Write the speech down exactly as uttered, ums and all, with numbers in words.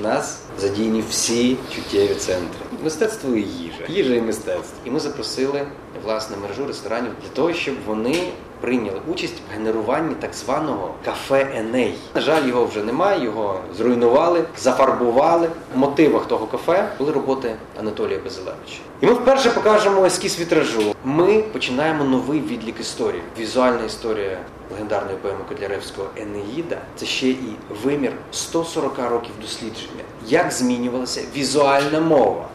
нас задіяні всі чуттєві центри. Мистецтво і їжа. Їжа і мистецтво. І ми запросили, власне, мережу ресторанів для того, щоб вони прийняли участь в генеруванні так званого кафе Еней. На жаль, його вже немає, його зруйнували, зафарбували. В мотивах того кафе були роботи Анатолія Базилевича. І ми вперше покажемо ескіз вітражу. Ми починаємо новий відлік історії. Візуальна історія легендарної поеми Котляревського «Енеїда» – це ще і вимір сто сорок років дослідження. Як змінювалася візуальна мова